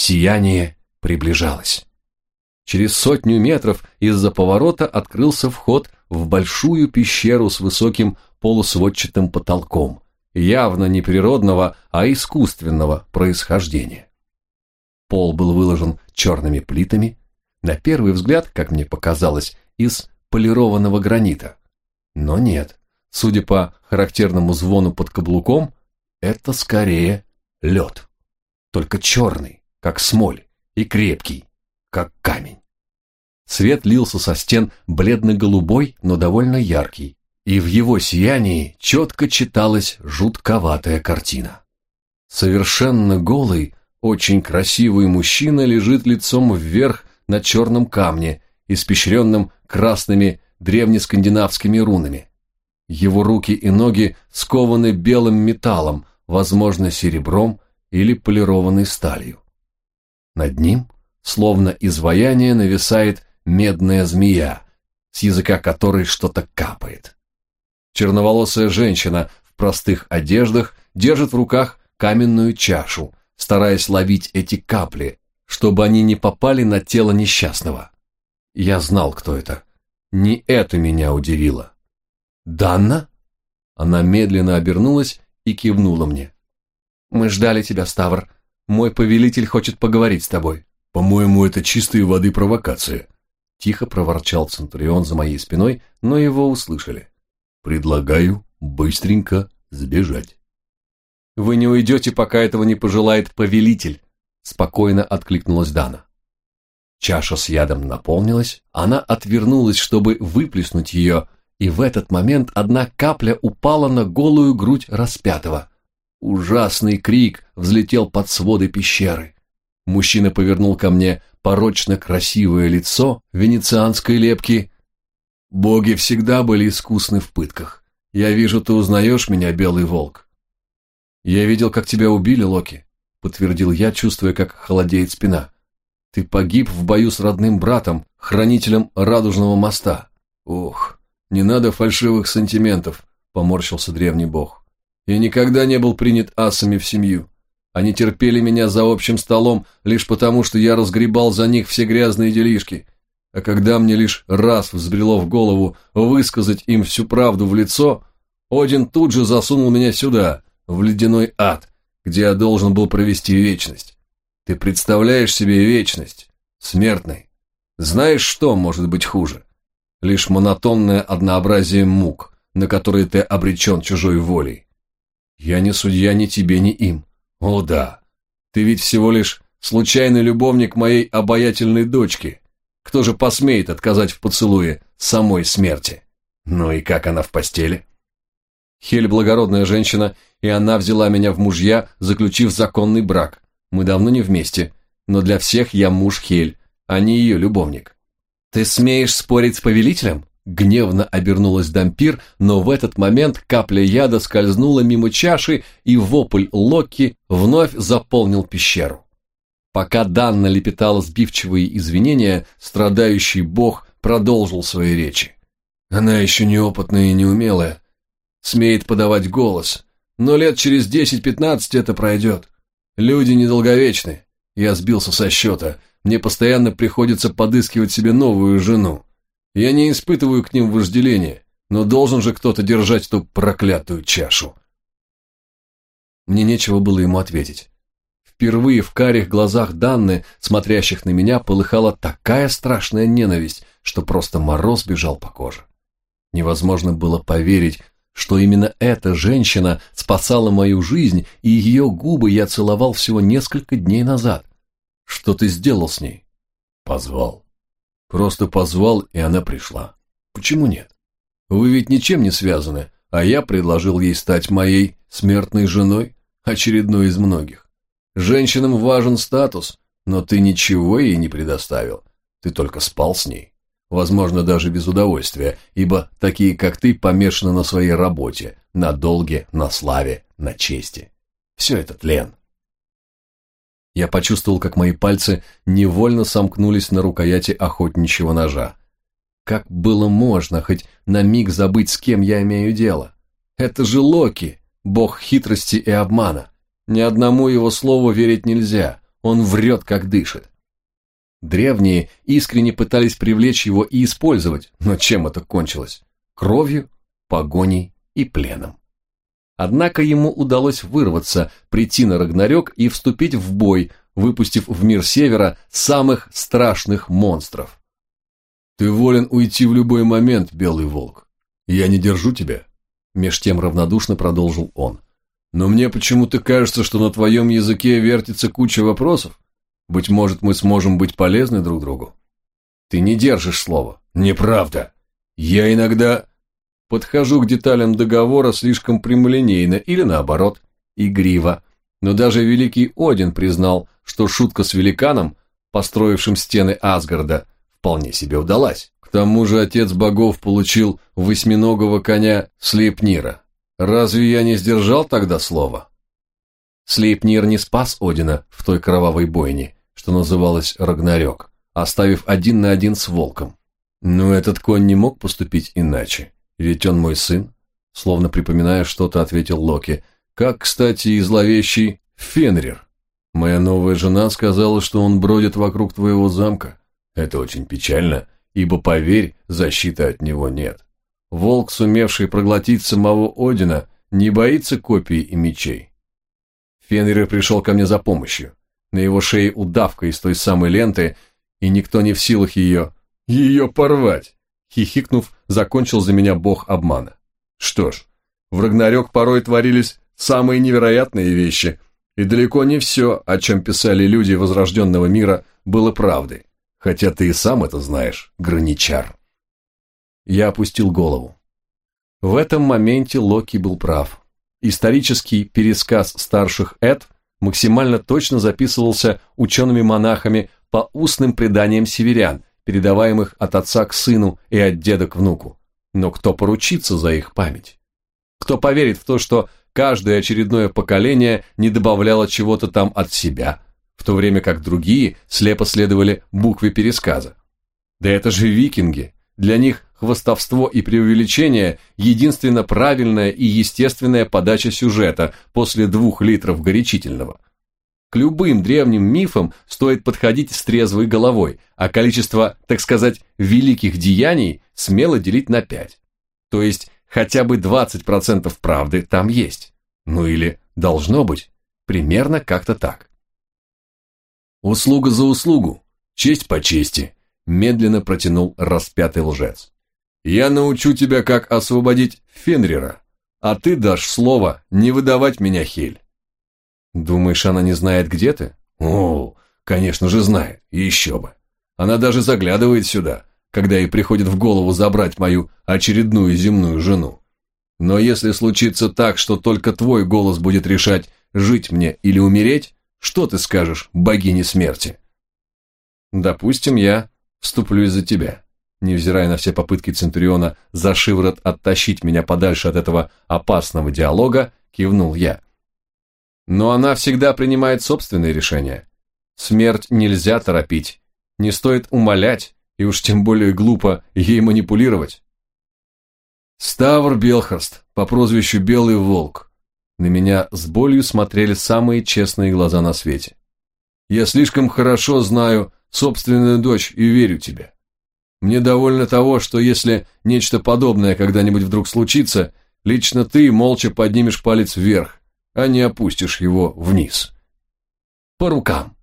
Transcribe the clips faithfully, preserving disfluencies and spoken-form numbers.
Сияние приближалось. Через сотню метров из-за поворота открылся вход в большую пещеру с высоким полусводчатым потолком, явно не природного, а искусственного происхождения. Пол был выложен черными плитами, на первый взгляд, как мне показалось, из полированного гранита. Но нет, судя по характерному звону под каблуком, это скорее лед. Только черный, как смоль, и крепкий, как камень. Свет лился со стен бледно-голубой, но довольно яркий, и в его сиянии четко читалась жутковатая картина. Совершенно голый, очень красивый мужчина лежит лицом вверх на черном камне, испещренном красными древнескандинавскими рунами. Его руки и ноги скованы белым металлом, возможно, серебром или полированной сталью. Над ним, словно изваяние, нависает медная змея, с языка которой что-то капает. Черноволосая женщина в простых одеждах держит в руках каменную чашу, стараясь ловить эти капли, чтобы они не попали на тело несчастного. Я знал, кто это. Не это меня удивило. «Данна?» Она медленно обернулась и кивнула мне. «Мы ждали тебя, Ставр. Мой повелитель хочет поговорить с тобой». «По-моему, это чистой воды провокация», – тихо проворчал Центурион за моей спиной, но его услышали. «Предлагаю быстренько сбежать». «Вы не уйдете, пока этого не пожелает повелитель», – спокойно откликнулась Дана. Чаша с ядом наполнилась, она отвернулась, чтобы выплеснуть ее, и в этот момент одна капля упала на голую грудь распятого. Ужасный крик взлетел под своды пещеры. Мужчина повернул ко мне порочно красивое лицо венецианской лепки. «Боги всегда были искусны в пытках. Я вижу, ты узнаешь меня, белый волк». «Я видел, как тебя убили, Локи», — подтвердил я, чувствуя, как холодеет спина. «Ты погиб в бою с родным братом, хранителем Радужного моста». «Ох, не надо фальшивых сантиментов», — поморщился древний бог. «Я никогда не был принят асами в семью. Они терпели меня за общим столом лишь потому, что я разгребал за них все грязные делишки. А когда мне лишь раз взбрело в голову высказать им всю правду в лицо, Один тут же засунул меня сюда, в ледяной ад, где я должен был провести вечность. Ты представляешь себе вечность, смертный? Знаешь, что может быть хуже? Лишь монотонное однообразие мук, на которые ты обречен чужой волей. Я не судья ни тебе, ни им. О да, ты ведь всего лишь случайный любовник моей обаятельной дочки. Кто же посмеет отказать в поцелуе самой смерти? Ну и как она в постели? Хель благородная женщина, и она взяла меня в мужья, заключив законный брак. Мы давно не вместе, но для всех я муж Хель, а не ее любовник. Ты смеешь спорить с повелителем? Гневно обернулась Дампир, но в этот момент капля яда скользнула мимо чаши, и вопль Локи вновь заполнил пещеру. Пока Данна лепетала сбивчивые извинения, страдающий бог продолжил свои речи. Она еще неопытная и неумелая, смеет подавать голос, но лет через десять-пятнадцать это пройдет. Люди недолговечны. Я сбился со счета, мне постоянно приходится подыскивать себе новую жену. Я не испытываю к ним вожделения, но должен же кто-то держать эту проклятую чашу. Мне нечего было ему ответить. Впервые в карих глазах Данны, смотрящих на меня, полыхала такая страшная ненависть, что просто мороз бежал по коже. Невозможно было поверить, что именно эта женщина спасала мою жизнь, и ее губы я целовал всего несколько дней назад. Что ты сделал с ней? Позвал. Просто позвал, и она пришла. Почему нет? Вы ведь ничем не связаны, а я предложил ей стать моей смертной женой, очередной из многих. Женщинам важен статус, но ты ничего ей не предоставил. Ты только спал с ней. Возможно, даже без удовольствия, ибо такие, как ты, помешаны на своей работе, на долге, на славе, на чести. Все это тлен. Я почувствовал, как мои пальцы невольно сомкнулись на рукояти охотничьего ножа. Как было можно хоть на миг забыть, с кем я имею дело? Это же Локи, бог хитрости и обмана. Ни одному его слову верить нельзя. Он врет, как дышит. Древние искренне пытались привлечь его и использовать, но чем это кончилось? Кровью, погоней и пленом. Однако ему удалось вырваться, прийти на Рагнарёк и вступить в бой, выпустив в мир Севера самых страшных монстров. «Ты волен уйти в любой момент, Белый Волк. Я не держу тебя», — меж тем равнодушно продолжил он. «Но мне почему-то кажется, что на твоем языке вертится куча вопросов. Быть может, мы сможем быть полезны друг другу». «Ты не держишь слова». «Неправда. Я иногда подхожу к деталям договора слишком прямолинейно или, наоборот, игриво. Но даже великий Один признал, что шутка с великаном, построившим стены Асгарда, вполне себе удалась. К тому же отец богов получил восьминогого коня Слейпнира. Разве я не сдержал тогда слова?» Слейпнир не спас Одина в той кровавой бойне, что называлась Рагнарёк, оставив один на один с волком. «Но этот конь не мог поступить иначе, ведь он мой сын», словно припоминая что-то, ответил Локи. «Как, кстати, и зловещий Фенрир. Моя новая жена сказала, что он бродит вокруг твоего замка. Это очень печально, ибо, поверь, защиты от него нет. Волк, сумевший проглотить самого Одина, не боится копий и мечей». Фенрир пришел ко мне за помощью. На его шее удавка из той самой ленты, и никто не в силах ее... ее порвать. Хихикнув, закончил за меня бог обмана. Что ж, в Рагнарёк порой творились самые невероятные вещи, и далеко не все, о чем писали люди возрожденного мира, было правдой. Хотя ты и сам это знаешь, граничар. Я опустил голову. В этом моменте Локи был прав. Исторический пересказ старших Эд максимально точно записывался учеными-монахами по устным преданиям северян, передаваемых от отца к сыну и от деда к внуку. Но кто поручится за их память? Кто поверит в то, что каждое очередное поколение не добавляло чего-то там от себя, в то время как другие слепо следовали букве пересказа? Да это же викинги! Для них хвастовство и преувеличение – единственно правильная и естественная подача сюжета после двух литров горячительного. К любым древним мифам стоит подходить с трезвой головой, а количество, так сказать, великих деяний смело делить на пять. То есть хотя бы двадцать процентов правды там есть. Ну или должно быть, примерно как-то так. «Услуга за услугу, честь по чести», – медленно протянул распятый лжец. «Я научу тебя, как освободить Фенрира, а ты дашь слово не выдавать меня, Хель». «Думаешь, она не знает, где ты?» «О, конечно же знает, еще бы. Она даже заглядывает сюда, когда ей приходит в голову забрать мою очередную земную жену. Но если случится так, что только твой голос будет решать, жить мне или умереть, что ты скажешь богине смерти?» «Допустим, я вступлюсь за тебя». Невзирая на все попытки Центуриона за шиворот оттащить меня подальше от этого опасного диалога, кивнул я. Но она всегда принимает собственные решения. Смерть нельзя торопить, не стоит умолять, и уж тем более глупо ей манипулировать. «Ставр Белхорст, по прозвищу Белый Волк». На меня с болью смотрели самые честные глаза на свете. «Я слишком хорошо знаю собственную дочь и верю тебе. Мне довольно того, что если нечто подобное когда-нибудь вдруг случится, лично ты молча поднимешь палец вверх, а не опустишь его вниз. По рукам».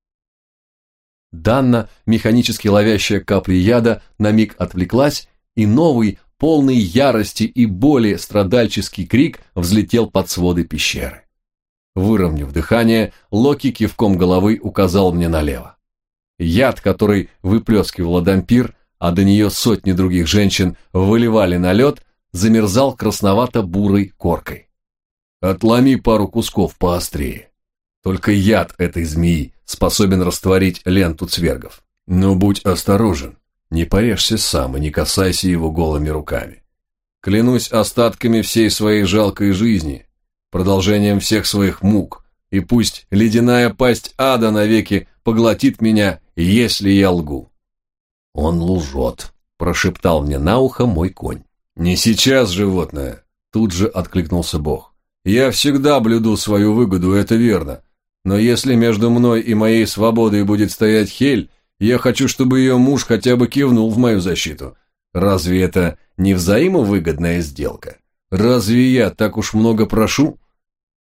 Данна, механически ловящая капли яда, на миг отвлеклась, и новый, полный ярости и боли страдальческий крик взлетел под своды пещеры. Выровняв дыхание, Локи кивком головы указал мне налево. Яд, который выплескивала Дампир, а до нее сотни других женщин выливали на лед, замерзал красновато-бурой коркой. «Отломи пару кусков поострее. Только яд этой змеи способен растворить ленту цвергов. Но будь осторожен, не порежься сам и не касайся его голыми руками. Клянусь остатками всей своей жалкой жизни, продолжением всех своих мук, и пусть ледяная пасть ада навеки поглотит меня, если я лгу». «Он лжет», – прошептал мне на ухо мой конь. «Не сейчас, животное», – тут же откликнулся Бог. «Я всегда блюду свою выгоду, это верно. Но если между мной и моей свободой будет стоять Хель, я хочу, чтобы ее муж хотя бы кивнул в мою защиту. Разве это не взаимовыгодная сделка? Разве я так уж много прошу?»